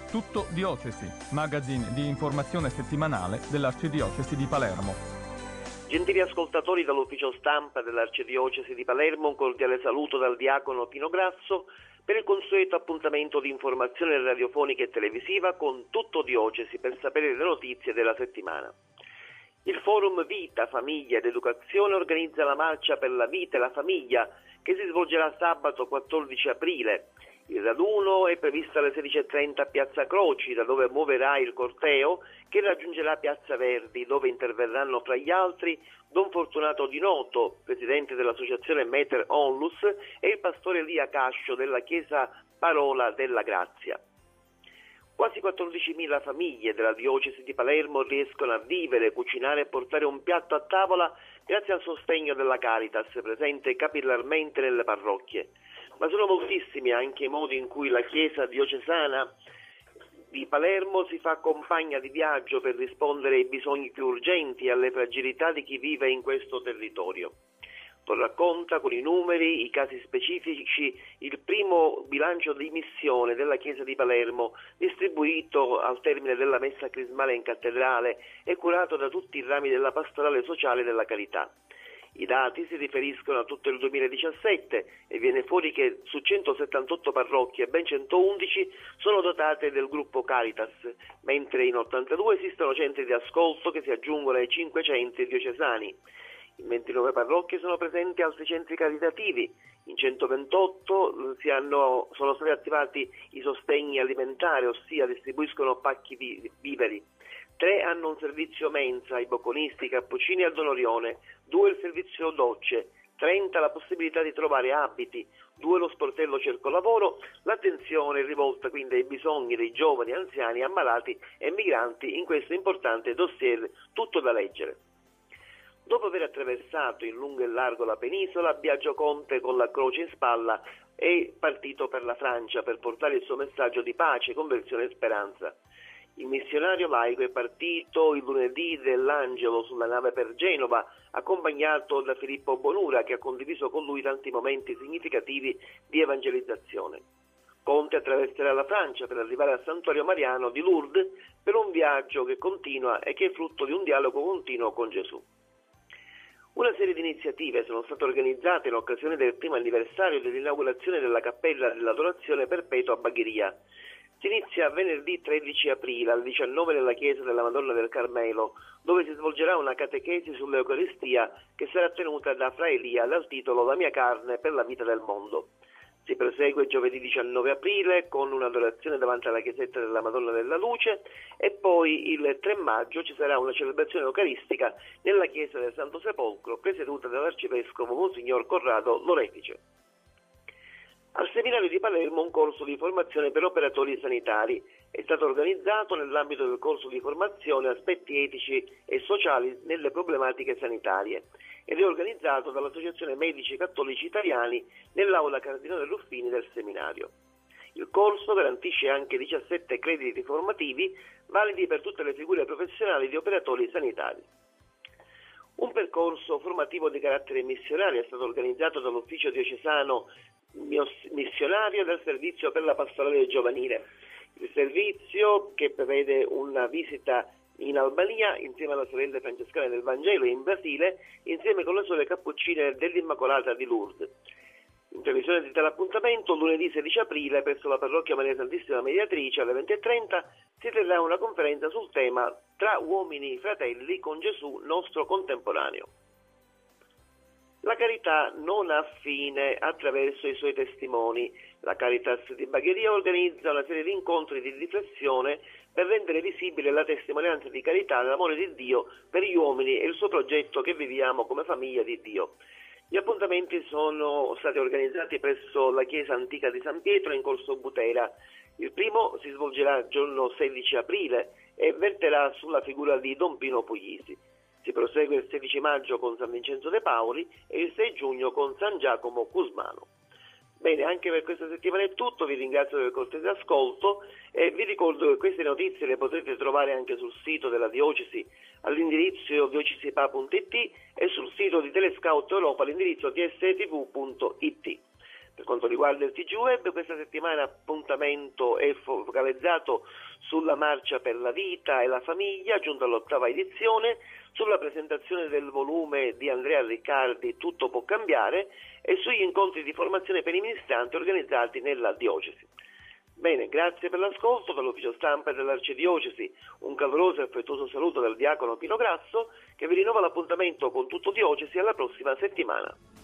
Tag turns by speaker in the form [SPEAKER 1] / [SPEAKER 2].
[SPEAKER 1] Tutto Diocesi, magazine di informazione settimanale dell'Arcidiocesi di Palermo.
[SPEAKER 2] Gentili ascoltatori, dall'ufficio stampa dell'Arcidiocesi di Palermo, un cordiale saluto dal diacono Pino Grasso per il consueto appuntamento di informazione radiofonica e televisiva con Tutto Diocesi per sapere le notizie della settimana. Il Forum Vita, Famiglia ed Educazione organizza la Marcia per la Vita e la Famiglia che si svolgerà sabato 14 aprile. Il raduno è previsto alle 16:30 a Piazza Croci, da dove muoverà il corteo che raggiungerà Piazza Verdi, dove interverranno fra gli altri Don Fortunato Di Noto, presidente dell'associazione Meter Onlus, e il pastore Elia Cascio della Chiesa Parola della Grazia. Quasi 14.000 famiglie della diocesi di Palermo riescono a vivere, cucinare e portare un piatto a tavola grazie al sostegno della Caritas, presente capillarmente nelle parrocchie. Ma sono moltissimi anche i modi in cui la Chiesa diocesana di Palermo si fa compagna di viaggio per rispondere ai bisogni più urgenti e alle fragilità di chi vive in questo territorio. Lo racconta con i numeri, i casi specifici, il primo bilancio di missione della Chiesa di Palermo, distribuito al termine della messa crismale in cattedrale e curato da tutti i rami della pastorale sociale della carità. I dati si riferiscono a tutto il 2017 e viene fuori che su 178 parrocchie ben 111 sono dotate del gruppo Caritas, mentre in 82 esistono centri di ascolto che si aggiungono ai 5 centri diocesani. In 29 parrocchie sono presenti altri centri caritativi, in 128 sono stati attivati i sostegni alimentari, ossia distribuiscono pacchi viveri. 3 hanno un servizio mensa, i bocconisti, i cappuccini al Donorione, 2 il servizio docce, 30 la possibilità di trovare abiti, 2 lo sportello cerco lavoro. L'attenzione è rivolta quindi ai bisogni dei giovani, anziani, ammalati e migranti in questo importante dossier tutto da leggere. Dopo aver attraversato in lungo e largo la penisola, Biagio Conte con la croce in spalla è partito per la Francia per portare il suo messaggio di pace, conversione e speranza. Il missionario laico è partito il lunedì dell'Angelo sulla nave per Genova, accompagnato da Filippo Bonura, che ha condiviso con lui tanti momenti significativi di evangelizzazione. Conte attraverserà la Francia per arrivare al santuario mariano di Lourdes per un viaggio che continua e che è frutto di un dialogo continuo con Gesù. Una serie di iniziative sono state organizzate in occasione del primo anniversario dell'inaugurazione della Cappella dell'Adorazione Perpetua a Bagheria. Si inizia venerdì 13 aprile alle 19 nella chiesa della Madonna del Carmelo, dove si svolgerà una catechesi sull'Eucaristia che sarà tenuta da Fra Elia dal titolo La mia carne per la vita del mondo. Si prosegue giovedì 19 aprile con un'adorazione davanti alla chiesetta della Madonna della Luce e poi il 3 maggio ci sarà una celebrazione eucaristica nella chiesa del Santo Sepolcro presieduta dall'arcivescovo Monsignor Corrado Lorefice. Al seminario di Palermo un corso di formazione per operatori sanitari è stato organizzato nell'ambito del corso di formazione Aspetti etici e sociali nelle problematiche sanitarie ed è organizzato dall'Associazione Medici Cattolici Italiani nell'aula Cardinale Ruffini del seminario. Il corso garantisce anche 17 crediti formativi validi per tutte le figure professionali di operatori sanitari. Un percorso formativo di carattere missionario è stato organizzato dall'Ufficio Diocesano Missionario del Servizio per la Pastorale Giovanile. Il servizio, che prevede una visita in Albania insieme alle sorelle francescane del Vangelo e in Brasile insieme con le sorelle cappuccine dell'Immacolata di Lourdes. In previsione di tale appuntamento, lunedì 16 aprile presso la parrocchia Maria Santissima Mediatrice alle 20:30 si terrà una conferenza sul tema Tra uomini fratelli con Gesù nostro contemporaneo. La carità non ha fine attraverso i suoi testimoni. La Caritas di Bagheria organizza una serie di incontri di riflessione per rendere visibile la testimonianza di carità nell'amore di Dio per gli uomini e il suo progetto che viviamo come famiglia di Dio. Gli appuntamenti sono stati organizzati presso la chiesa antica di San Pietro in Corso Butera. Il primo si svolgerà il giorno 16 aprile e verterà sulla figura di Don Pino Puglisi. Si prosegue il 16 maggio con San Vincenzo De Paoli e il 6 giugno con San Giacomo Cusmano. Bene, anche per questa settimana è tutto, vi ringrazio del cortese ascolto e vi ricordo che queste notizie le potrete trovare anche sul sito della diocesi all'indirizzo diocesipa.it e sul sito di Telescout Europa all'indirizzo tstv.it. Per quanto riguarda il TG Web, questa settimana appuntamento è focalizzato sulla Marcia per la Vita e la Famiglia, giunta all'8ª edizione, sulla presentazione del volume di Andrea Riccardi Tutto può cambiare e sugli incontri di formazione per i ministranti organizzati nella diocesi. Bene, grazie per l'ascolto. Dall'ufficio stampa dell'Arcidiocesi un caloroso e affettuoso saluto dal diacono Pino Grasso, che vi rinnova l'appuntamento con Tutto Diocesi alla prossima settimana.